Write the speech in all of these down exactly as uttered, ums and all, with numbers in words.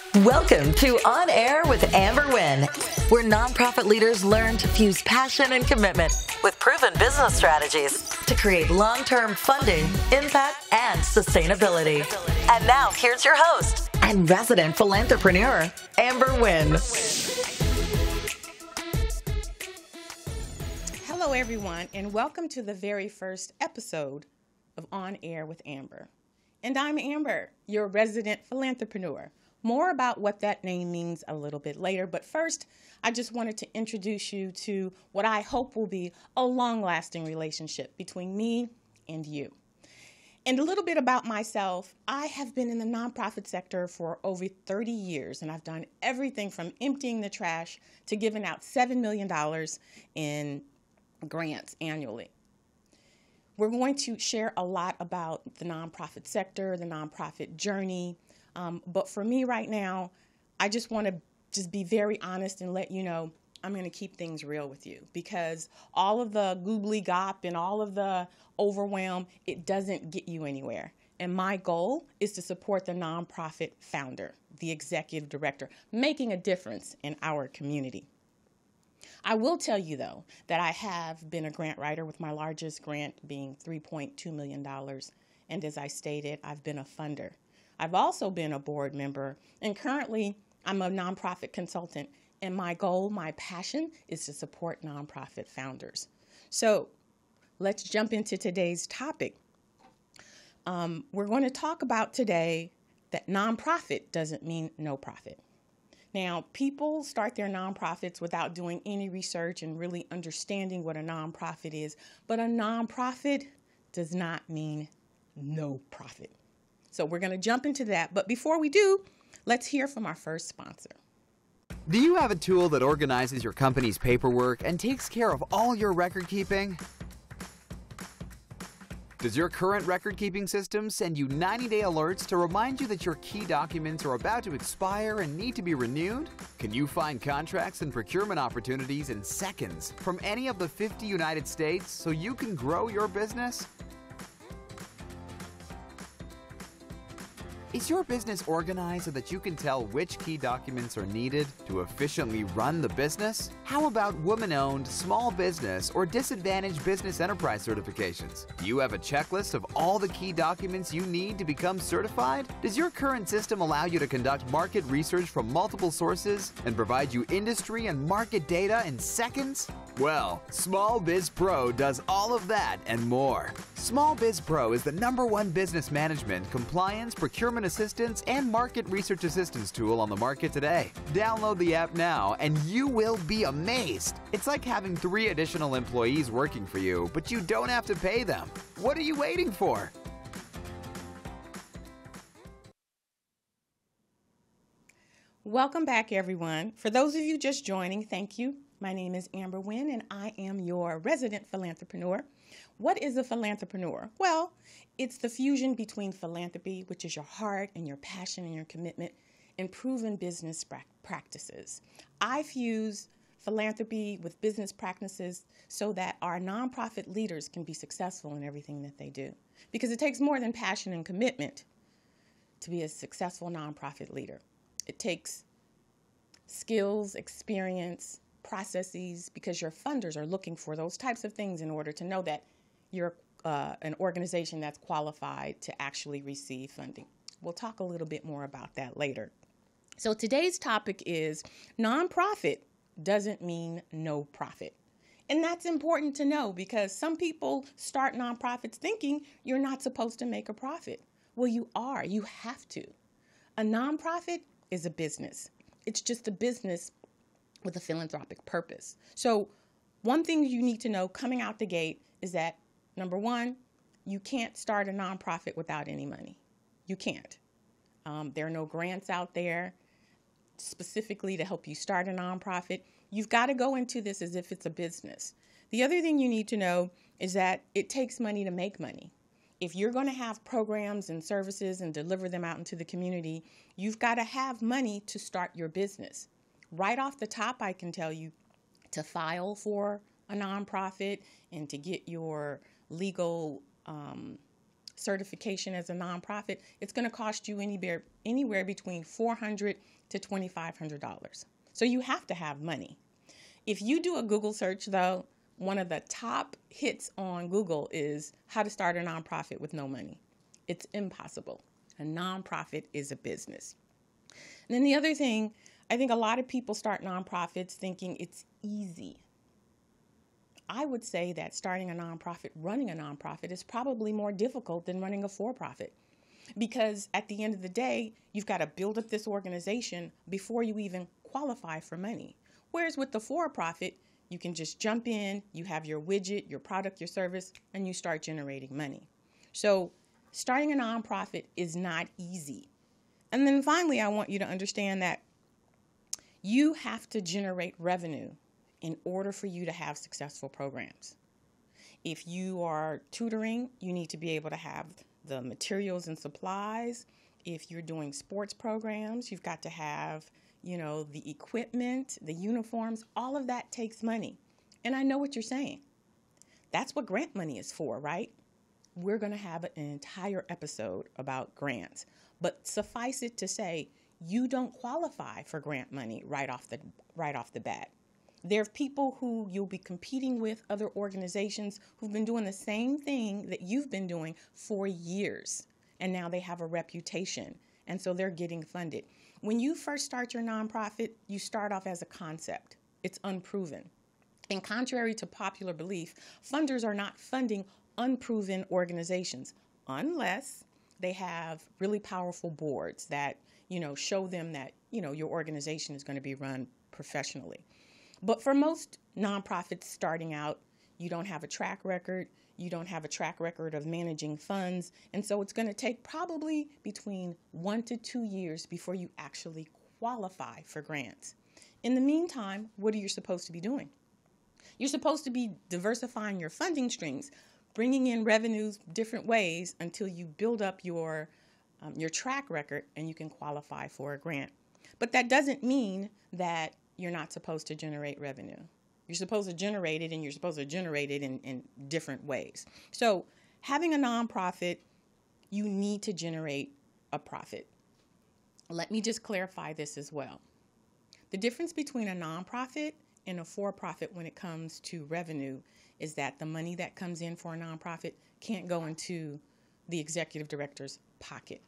Welcome to On Air with Amber Wynn, where nonprofit leaders learn to fuse passion and commitment with proven business strategies to create long-term funding, impact, and sustainability. And now, here's your host and resident philanthropreneur, Amber Wynn. Hello, everyone, and welcome to the very first episode of On Air with Amber. And I'm Amber, your resident philanthropreneur. More about what that name means a little bit later, but first, I just wanted to introduce you to what I hope will be a long-lasting relationship between me and you. And a little bit about myself, I have been in the nonprofit sector for over thirty years, and I've done everything from emptying the trash to giving out seven million dollars in grants annually. We're going to share a lot about the nonprofit sector, the nonprofit journey, Um, but for me right now, I just want to just be very honest and let you know I'm going to keep things real with you, because all of the googly gop and all of the overwhelm, it doesn't get you anywhere. And my goal is to support the nonprofit founder, the executive director, making a difference in our community. I will tell you, though, that I have been a grant writer, with my largest grant being three point two million dollars. And as I stated, I've been a funder. I've also been a board member, and currently I'm a nonprofit consultant, and my goal, my passion, is to support nonprofit founders. So let's jump into today's topic. Um, we're going to talk about today that nonprofit doesn't mean no profit. Now, people start their nonprofits without doing any research and really understanding what a nonprofit is, but a nonprofit does not mean no profit. So we're going to jump into that. But before we do, let's hear from our first sponsor. Do you have a tool that organizes your company's paperwork and takes care of all your record keeping? Does your current record-keeping system send you ninety-day alerts to remind you that your key documents are about to expire and need to be renewed? Can you find contracts and procurement opportunities in seconds from any of the fifty United States so you can grow your business? Is your business organized so that you can tell which key documents are needed to efficiently run the business? How about woman-owned, small business, or disadvantaged business enterprise certifications? Do you have a checklist of all the key documents you need to become certified? Does your current system allow you to conduct market research from multiple sources and provide you industry and market data in seconds? Well, Small Biz Pro does all of that and more. Small Biz Pro is the number one business management, compliance, procurement assistance, and market research assistance tool on the market today. Download the app now and you will be amazed. It's like having three additional employees working for you, but you don't have to pay them. What are you waiting for? Welcome back, everyone. For those of you just joining, thank you. My name is Amber Wynn, and I am your resident philanthropreneur. What is a philanthropreneur? Well, it's the fusion between philanthropy, which is your heart and your passion and your commitment, and proven business practices. I fuse philanthropy with business practices so that our nonprofit leaders can be successful in everything that they do. Because it takes more than passion and commitment to be a successful nonprofit leader. It takes skills, experience, processes, because your funders are looking for those types of things in order to know that you're uh, an organization that's qualified to actually receive funding. We'll talk a little bit more about that later. So today's topic is nonprofit doesn't mean no profit. And that's important to know, because some people start nonprofits thinking you're not supposed to make a profit. Well, you are. You have to. A nonprofit is a business. It's just a business with a philanthropic purpose. So one thing you need to know coming out the gate is that, number one, you can't start a nonprofit without any money. You can't. Um, there are no grants out there specifically to help you start a nonprofit. You've got to go into this as if it's a business. The other thing you need to know is that it takes money to make money. If you're going to have programs and services and deliver them out into the community, you've got to have money to start your business. Right off the top, I can tell you to file for a nonprofit and to get your legal um, certification as a nonprofit, it's going to cost you anywhere, anywhere between four hundred dollars to twenty-five hundred dollars. So you have to have money. If you do a Google search, though, one of the top hits on Google is how to start a nonprofit with no money. It's impossible. A nonprofit is a business. And then the other thing, I think a lot of people start nonprofits thinking it's easy. I would say that starting a nonprofit, running a nonprofit is probably more difficult than running a for-profit, because at the end of the day, you've got to build up this organization before you even qualify for money. Whereas with the for-profit, you can just jump in, you have your widget, your product, your service, and you start generating money. So starting a nonprofit is not easy. And then finally, I want you to understand that you have to generate revenue in order for you to have successful programs. If you are tutoring, you need to be able to have the materials and supplies. If you're doing sports programs, you've got to have, you know, the equipment, the uniforms. All of that takes money. And I know what you're saying. That's what grant money is for, right? We're going to have an entire episode about grants. But suffice it to say, you don't qualify for grant money right off the right off the bat. There are people who you'll be competing with, other organizations who've been doing the same thing that you've been doing for years, and now they have a reputation, and so they're getting funded. When you first start your nonprofit, you start off as a concept. It's unproven. And contrary to popular belief, funders are not funding unproven organizations unless they have really powerful boards that, you know, show them that, you know, your organization is going to be run professionally. But for most nonprofits starting out, you don't have a track record, you don't have a track record of managing funds, and so it's going to take probably between one to two years before you actually qualify for grants. In the meantime, what are you supposed to be doing? You're supposed to be diversifying your funding streams, bringing in revenues different ways until you build up your, um, your track record and you can qualify for a grant. But that doesn't mean that you're not supposed to generate revenue. You're supposed to generate it, and you're supposed to generate it in, in different ways. So having a nonprofit, you need to generate a profit. Let me just clarify this as well. The difference between a nonprofit and a for-profit when it comes to revenue is that the money that comes in for a nonprofit can't go into the executive director's pocket.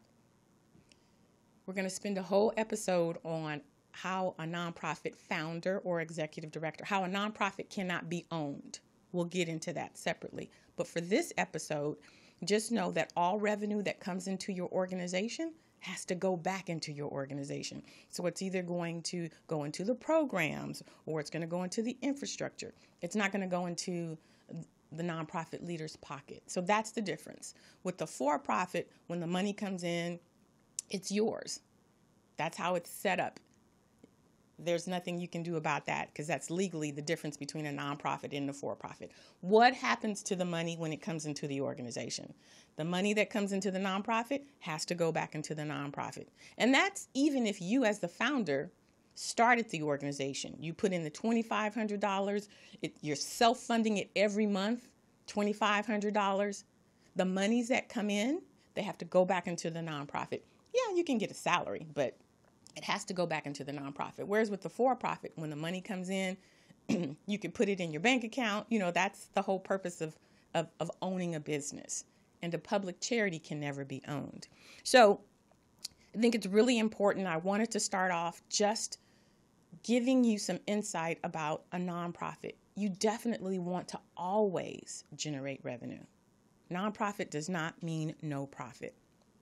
We're going to spend a whole episode on how a nonprofit founder or executive director, how a nonprofit cannot be owned. We'll get into that separately. But for this episode, just know that all revenue that comes into your organization has to go back into your organization. So it's either going to go into the programs or it's going to go into the infrastructure. It's not going to go into the nonprofit leader's pocket. So that's the difference. With the for-profit, when the money comes in, it's yours. That's how it's set up. There's nothing you can do about that because that's legally the difference between a nonprofit and a for-profit. What happens to the money when it comes into the organization? The money that comes into the nonprofit has to go back into the nonprofit. And that's even if you as the founder started the organization. You put in the twenty-five hundred dollars. It, you're self-funding it every month, twenty-five hundred dollars. The monies that come in, they have to go back into the nonprofit. Yeah, you can get a salary, but it has to go back into the nonprofit. Whereas with the for-profit, when the money comes in, you can put it in your bank account. You know, that's the whole purpose of, of, of owning a business. And a public charity can never be owned. So I think it's really important. I wanted to start off just giving you some insight about a nonprofit. You definitely want to always generate revenue. Nonprofit does not mean no profit.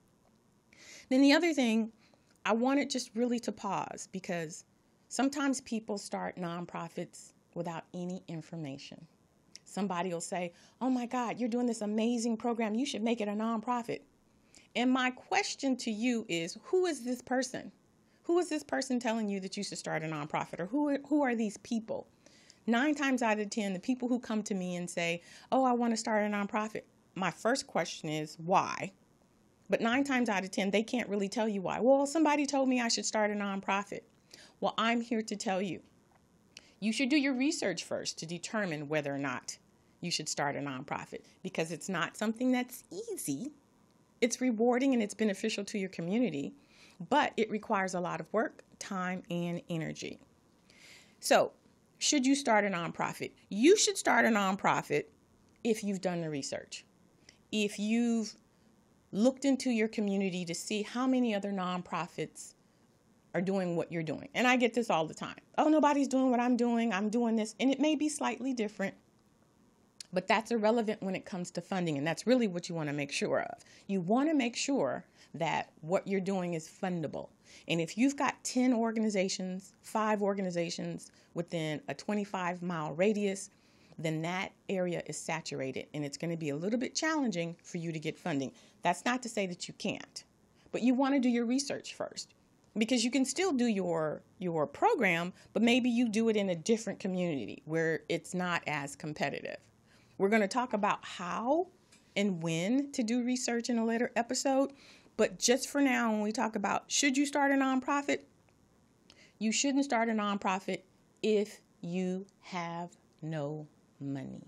Then the other thing, I wanted just really to pause because sometimes people start nonprofits without any information. Somebody will say, oh my God, you're doing this amazing program. You should make it a nonprofit. And my question to you is, who is this person? Who is this person telling you that you should start a nonprofit? Or who are, who are these people? Nine times out of ten, the people who come to me and say, oh, I want to start a nonprofit. My first question is, why? But nine times out of ten, they can't really tell you why. Well, somebody told me I should start a nonprofit. Well, I'm here to tell you. You should do your research first to determine whether or not you should start a nonprofit, because it's not something that's easy. It's rewarding and it's beneficial to your community, but it requires a lot of work, time, and energy. So, should you start a nonprofit? You should start a nonprofit if you've done the research. If you've looked into your community to see how many other nonprofits are doing what you're doing. And I get this all the time. Oh, nobody's doing what I'm doing. I'm doing this. And it may be slightly different, but that's irrelevant when it comes to funding. And that's really what you want to make sure of. You want to make sure that what you're doing is fundable. And if you've got ten organizations, five organizations within a twenty-five mile radius, then that area is saturated and it's going to be a little bit challenging for you to get funding. That's not to say that you can't, but you want to do your research first, because you can still do your your program, but maybe you do it in a different community where it's not as competitive. We're going to talk about how and when to do research in a later episode, but just for now, when we talk about should you start a nonprofit, you shouldn't start a nonprofit if you have no money.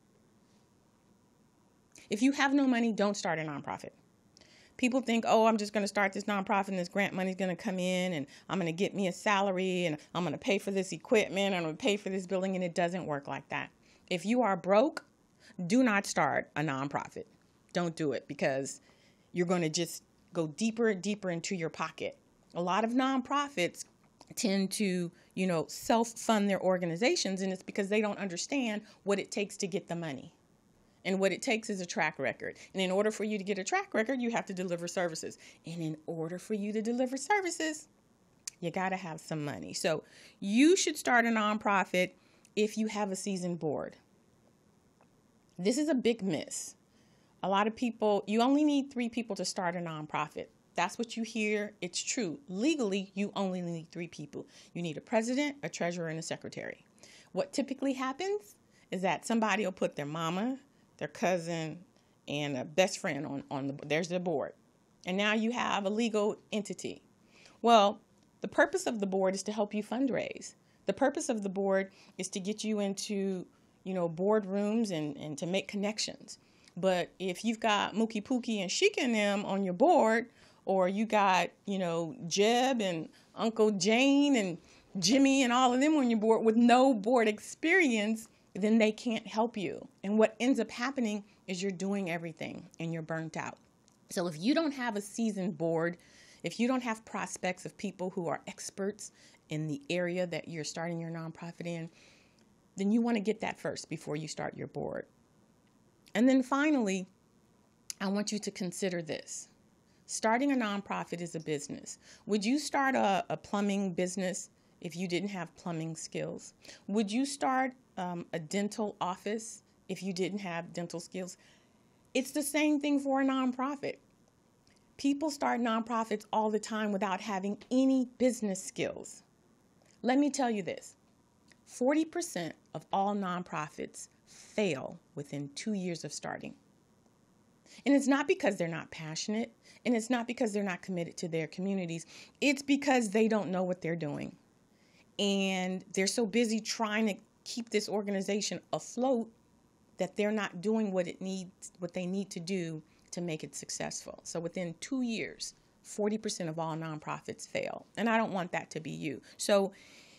If you have no money, don't start a nonprofit. People think, oh, I'm just going to start this nonprofit and this grant money is going to come in and I'm going to get me a salary and I'm going to pay for this equipment and I'm going to pay for this building, and it doesn't work like that. If you are broke, do not start a nonprofit. Don't do it, because you're going to just go deeper and deeper into your pocket. A lot of nonprofits tend to, you know, self-fund their organizations, and it's because they don't understand what it takes to get the money. And what it takes is a track record. And in order for you to get a track record, you have to deliver services. And in order for you to deliver services, you got to have some money. So you should start a nonprofit if you have a seasoned board. This is a big miss. A lot of people, you only need three people to start a nonprofit. That's what you hear. It's true. Legally, you only need three people. You need a president, a treasurer, and a secretary. What typically happens is that somebody will put their mama, their cousin, and a best friend on, on the, there's their board. And now you have a legal entity. Well, the purpose of the board is to help you fundraise. The purpose of the board is to get you into, you know, boardrooms and, and to make connections. But if you've got Mookie Pookie and Sheik and them on your board, or you got, you know, Jeb and Uncle Jane and Jimmy and all of them on your board with no board experience, then they can't help you. And what ends up happening is you're doing everything and you're burnt out. So if you don't have a seasoned board, if you don't have prospects of people who are experts in the area that you're starting your nonprofit in, then you want to get that first before you start your board. And then finally, I want you to consider this. Starting a nonprofit is a business. Would you start a, a plumbing business if you didn't have plumbing skills? Would you start um, a dental office if you didn't have dental skills? It's the same thing for a nonprofit. People start nonprofits all the time without having any business skills. Let me tell you this. forty percent of all nonprofits fail within two years of starting. And it's not because they're not passionate, and it's not because they're not committed to their communities. It's because they don't know what they're doing. And they're so busy trying to keep this organization afloat that they're not doing what it needs, what they need to do to make it successful. So within two years, forty percent of all nonprofits fail. And I don't want that to be you. So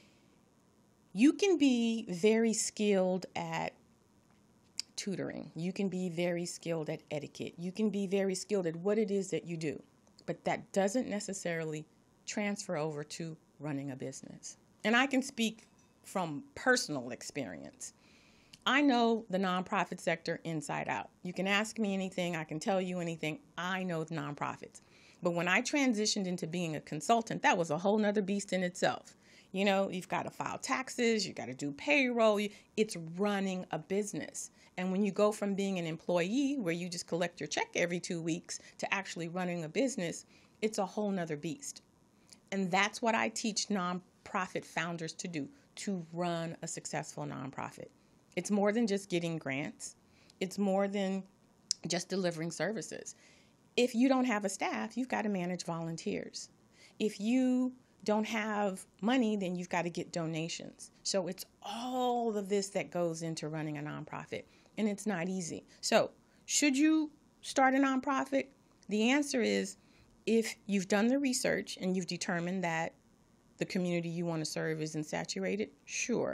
you can be very skilled at tutoring. You can be very skilled at etiquette. You can be very skilled at what it is that you do. But that doesn't necessarily transfer over to running a business. And I can speak from personal experience. I know the nonprofit sector inside out. You can ask me anything. I can tell you anything. I know the nonprofits. But when I transitioned into being a consultant, that was a whole nother beast in itself. You know, you've got to file taxes. You got to do payroll. It's running a business. And when you go from being an employee where you just collect your check every two weeks to actually running a business, it's a whole nother beast. And that's what I teach nonprofit founders to do, to run a successful nonprofit. It's more than just getting grants. It's more than just delivering services. If you don't have a staff, you've got to manage volunteers. If you don't have money, then you've got to get donations. So it's all of this that goes into running a nonprofit, and it's not easy. So should you start a nonprofit? The answer is, if you've done the research and you've determined that the community you want to serve isn't saturated, sure.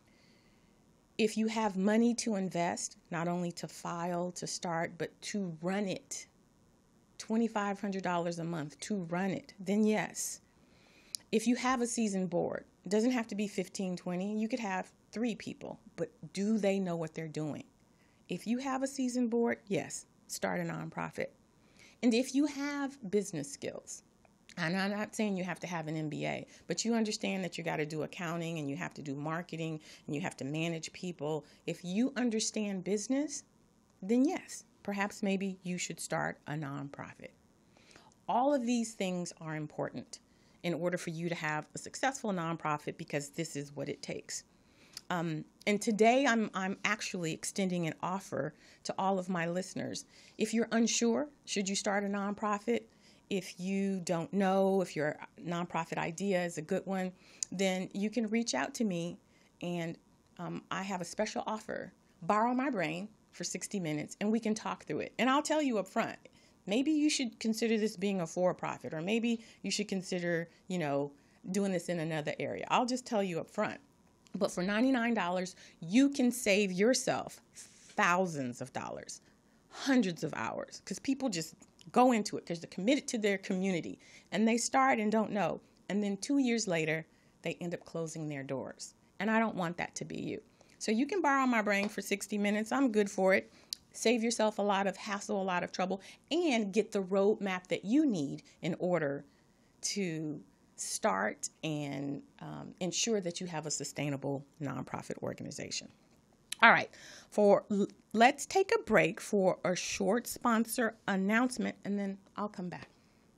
If you have money to invest, not only to file, to start, but to run it, twenty-five hundred dollars a month to run it, then yes. If you have a seasoned board, it doesn't have to be fifteen, twenty. You could have three people, but do they know what they're doing? If you have a seasoned board, yes, start a nonprofit. And if you have business skills, and I'm not saying you have to have an M B A, but you understand that you got to do accounting and you have to do marketing and you have to manage people. If you understand business, then yes, perhaps maybe you should start a nonprofit. All of these things are important in order for you to have a successful nonprofit, because this is what it takes. Um, and today I'm, I'm actually extending an offer to all of my listeners. If you're unsure, should you start a nonprofit? If you don't know if your nonprofit idea is a good one, then you can reach out to me, and um, I have a special offer. Borrow my brain for sixty minutes, and we can talk through it. And I'll tell you up front, maybe you should consider this being a for-profit, or maybe you should consider, you know, doing this in another area. I'll just tell you up front. But for ninety-nine dollars, you can save yourself thousands of dollars, hundreds of hours, because people just go into it because they're committed to their community, and they start and don't know. And then two years later, they end up closing their doors. And I don't want that to be you. So you can borrow my brain for sixty minutes. I'm good for it. Save yourself a lot of hassle, a lot of trouble, and get the roadmap that you need in order to start and um, ensure that you have a sustainable nonprofit organization. All right, for let's take a break for a short sponsor announcement, and then I'll come back.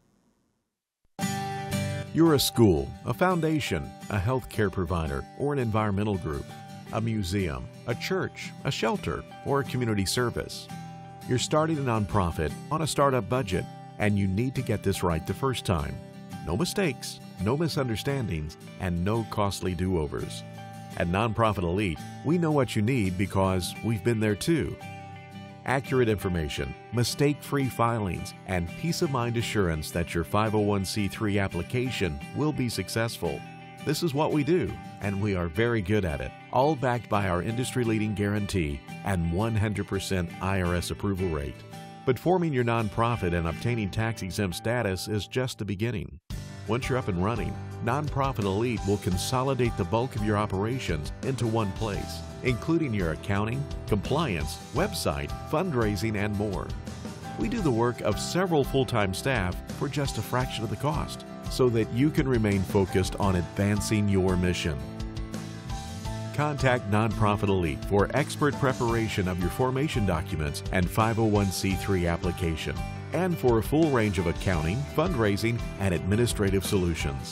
You're a school, a foundation, a healthcare provider, or an environmental group, a museum, a church, a shelter, or a community service. You're starting a nonprofit on a startup budget, and you need to get this right the first time. No mistakes, no misunderstandings, and no costly do-overs. At Nonprofit Elite, we know what you need because we've been there too. Accurate information, mistake-free filings, and peace-of-mind assurance that your five oh one c three application will be successful. This is what we do, and we are very good at it, all backed by our industry-leading guarantee and one hundred percent I R S approval rate. But forming your nonprofit and obtaining tax-exempt status is just the beginning. Once you're up and running, Nonprofit Elite will consolidate the bulk of your operations into one place, including your accounting, compliance, website, fundraising, and more. We do the work of several full-time staff for just a fraction of the cost, so that you can remain focused on advancing your mission. Contact Nonprofit Elite for expert preparation of your formation documents and five oh one c three application, and for a full range of accounting, fundraising, and administrative solutions.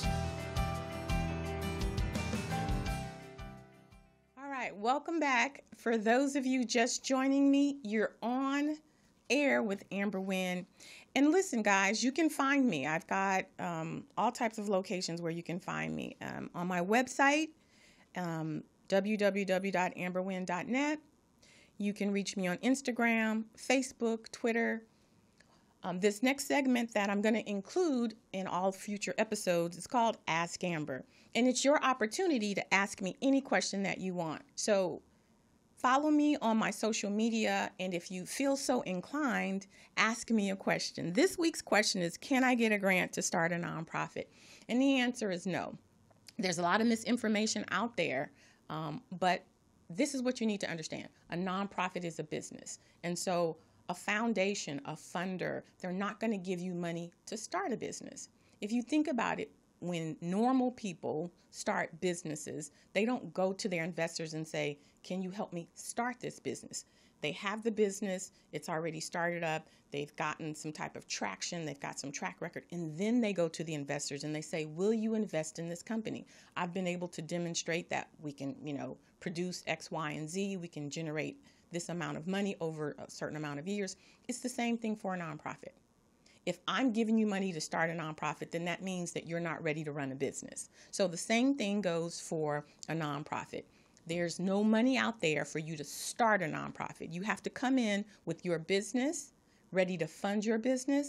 All right, welcome back. For those of you just joining me, you're on air with Amber Wynn. And listen, guys, you can find me. I've got um, all types of locations where you can find me. Um, on my website, um, w w w dot amber wynn dot net. You can reach me on Instagram, Facebook, Twitter. Um, this next segment that I'm going to include in all future episodes is called Ask Amber. And it's your opportunity to ask me any question that you want. So follow me on my social media, and if you feel so inclined, ask me a question. This week's question is, can I get a grant to start a nonprofit? And the answer is no. There's a lot of misinformation out there, um, but this is what you need to understand. A nonprofit is a business. And so a foundation, a funder, they're not going to give you money to start a business. If you think about it, when normal people start businesses, they don't go to their investors and say, can you help me start this business? They have the business, it's already started up, they've gotten some type of traction, they've got some track record, and then they go to the investors and they say, will you invest in this company? I've been able to demonstrate that we can, you know, produce X, Y, and Z, we can generate this amount of money over a certain amount of years. It's the same thing for a nonprofit. If I'm giving you money to start a nonprofit, then that means that you're not ready to run a business. So the same thing goes for a nonprofit. There's no money out there for you to start a nonprofit. You have to come in with your business, ready to fund your business,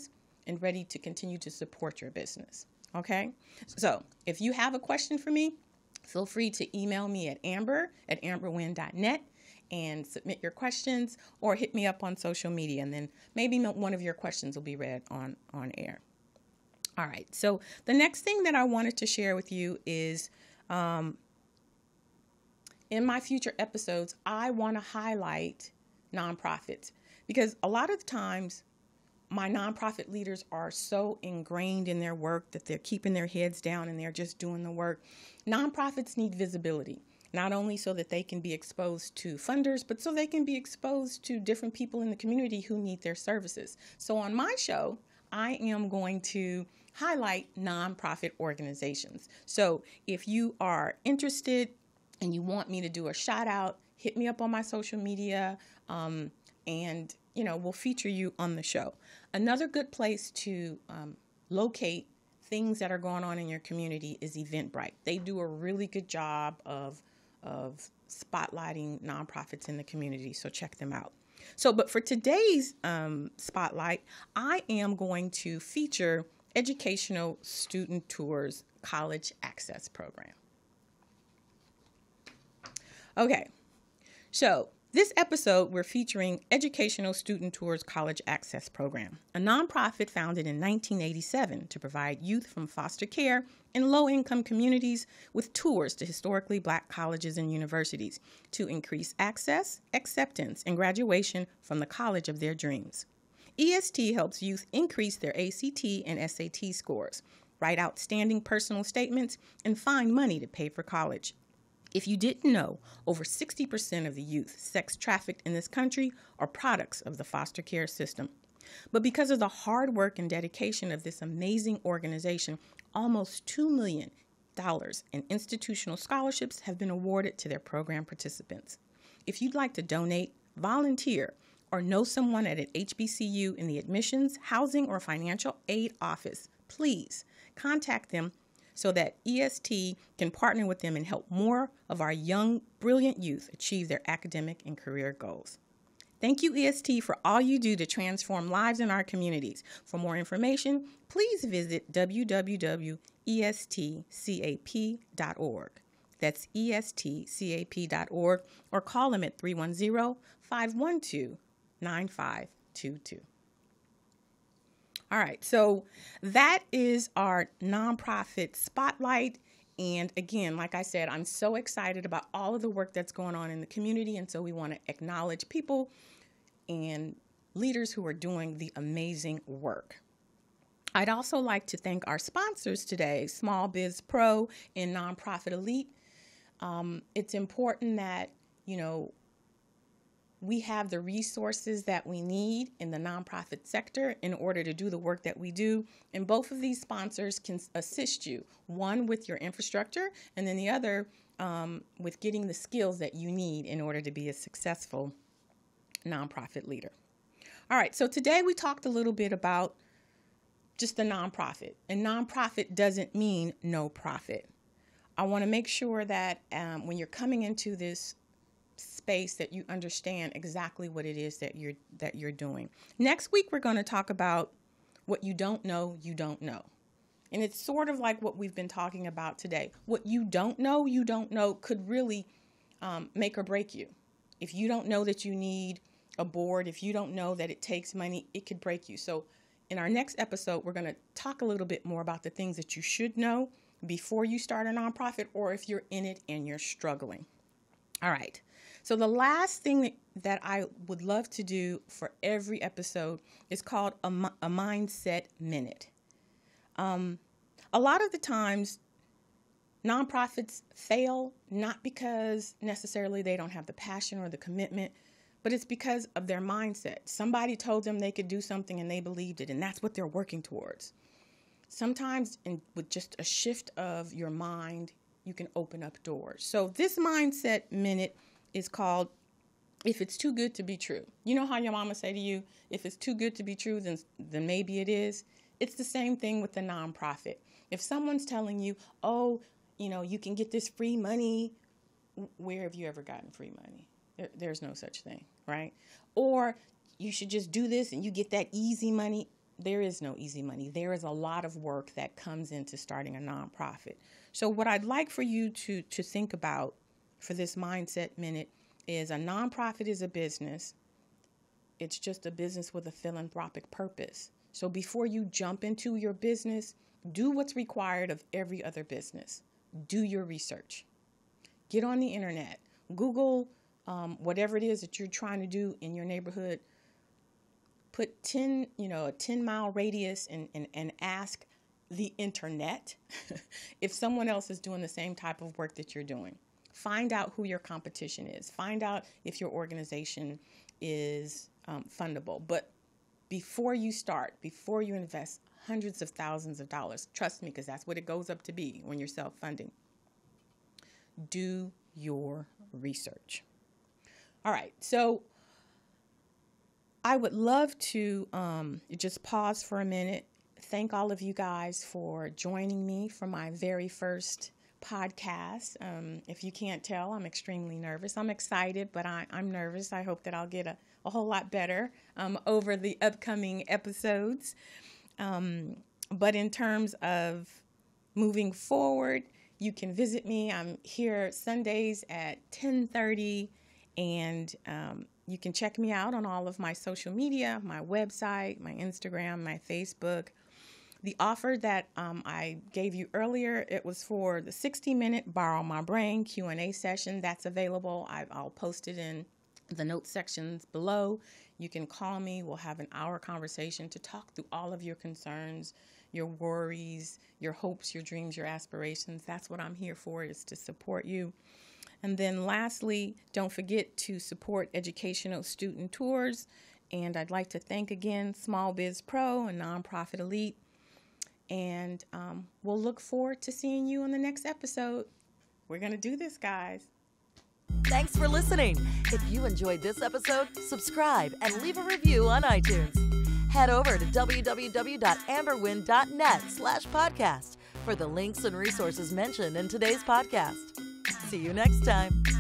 and ready to continue to support your business. Okay? So if you have a question for me, feel free to email me at amber at amber wynn dot net and submit your questions, or hit me up on social media, and then maybe one of your questions will be read on, on air. All right, so the next thing that I wanted to share with you is um, in my future episodes, I want to highlight nonprofits, because a lot of times my nonprofit leaders are so ingrained in their work that they're keeping their heads down and they're just doing the work. Nonprofits need visibility, not only so that they can be exposed to funders, but so they can be exposed to different people in the community who need their services. So on my show, I am going to highlight nonprofit organizations. So if you are interested and you want me to do a shout out, hit me up on my social media, um, and you know, we'll feature you on the show. Another good place to um, locate things that are going on in your community is Eventbrite. They do a really good job of of spotlighting nonprofits in the community, so check them out. So, but for today's um, spotlight, I am going to feature Educational Student Tours College Access Program. Okay, so this episode, we're featuring Educational Student Tours College Access Program, a nonprofit founded in nineteen eighty-seven to provide youth from foster care in low-income communities with tours to historically Black colleges and universities to increase access, acceptance, and graduation from the college of their dreams. E S T helps youth increase their A C T and S A T scores, write outstanding personal statements, and find money to pay for college. If you didn't know, over sixty percent of the youth sex trafficked in this country are products of the foster care system. But because of the hard work and dedication of this amazing organization, almost two million dollars in institutional scholarships have been awarded to their program participants. If you'd like to donate, volunteer, or know someone at an H B C U in the admissions, housing, or financial aid office, please contact them so that E S T can partner with them and help more of our young, brilliant youth achieve their academic and career goals. Thank you, E S T, for all you do to transform lives in our communities. For more information, please visit w w w dot e s t cap dot org. That's E S T cap dot org, or call them at three one zero, five one two, nine five two two. All right, so that is our nonprofit spotlight. And again, like I said, I'm so excited about all of the work that's going on in the community. And so we want to acknowledge people and leaders who are doing the amazing work. I'd also like to thank our sponsors today, Small Biz Pro and Nonprofit Elite. Um, it's important that, you know, we have the resources that we need in the nonprofit sector in order to do the work that we do. And both of these sponsors can assist you, one with your infrastructure, and then the other um, with getting the skills that you need in order to be a successful nonprofit leader. All right, so today we talked a little bit about just the nonprofit. And nonprofit doesn't mean no profit. I want to make sure that um, when you're coming into this space that you understand exactly what it is that you're that you're doing. Next week, we're going to talk about what you don't know, you don't know. And it's sort of like what we've been talking about today. What you don't know, you don't know could really um, make or break you. If you don't know that you need a board, if you don't know that it takes money, it could break you. So in our next episode, we're going to talk a little bit more about the things that you should know before you start a nonprofit, or if you're in it and you're struggling. All right. So the last thing that, that I would love to do for every episode is called a, a mindset minute. Um, a lot of the times, nonprofits fail not because necessarily they don't have the passion or the commitment, but it's because of their mindset. Somebody told them they could do something and they believed it, and that's what they're working towards. Sometimes in, with just a shift of your mind, you can open up doors. So this mindset minute is called If It's Too Good to Be True. You know how your mama say to you, if it's too good to be true, then, then maybe it is. It's the same thing with the nonprofit. If someone's telling you, oh, you know, you can get this free money, where have you ever gotten free money? There, there's no such thing, right? Or you should just do this and you get that easy money. there is no easy money. There is a lot of work that comes into starting a nonprofit. So what I'd like for you to, to think about for this Mindset Minute is a nonprofit is a business. It's just a business with a philanthropic purpose. So before you jump into your business, do what's required of every other business. Do your research. Get on the internet. Google um, whatever it is that you're trying to do in your neighborhood. Put ten, you know, a ten mile radius and, and, and ask the internet if someone else is doing the same type of work that you're doing. Find out who your competition is. Find out if your organization is um, fundable. But before you start, before you invest hundreds of thousands of dollars, trust me, because that's what it goes up to be when you're self-funding, do your research. All right, so I would love to um, just pause for a minute, thank all of you guys for joining me for my very first podcast. Um, if you can't tell, I'm extremely nervous. I'm excited, but I, I'm nervous. I hope that I'll get a, a whole lot better um, over the upcoming episodes. Um, but in terms of moving forward, you can visit me. I'm here Sundays at ten thirty, and um, you can check me out on all of my social media, my website, my Instagram, my Facebook. The offer that um, I gave you earlier, it was for the sixty minute Borrow My Brain Q and A session. That's available. I, I'll post it in the notes sections below. You can call me. We'll have an hour conversation to talk through all of your concerns, your worries, your hopes, your dreams, your aspirations. That's what I'm here for, is to support you. And then lastly, don't forget to support Educational Student Tours. And I'd like to thank again Small Biz Pro and Nonprofit Elite. And um, we'll look forward to seeing you on the next episode. We're going to do this, guys. Thanks for listening. If you enjoyed this episode, subscribe and leave a review on iTunes. Head over to www.amberwynn.net slash podcast for the links and resources mentioned in today's podcast. See you next time.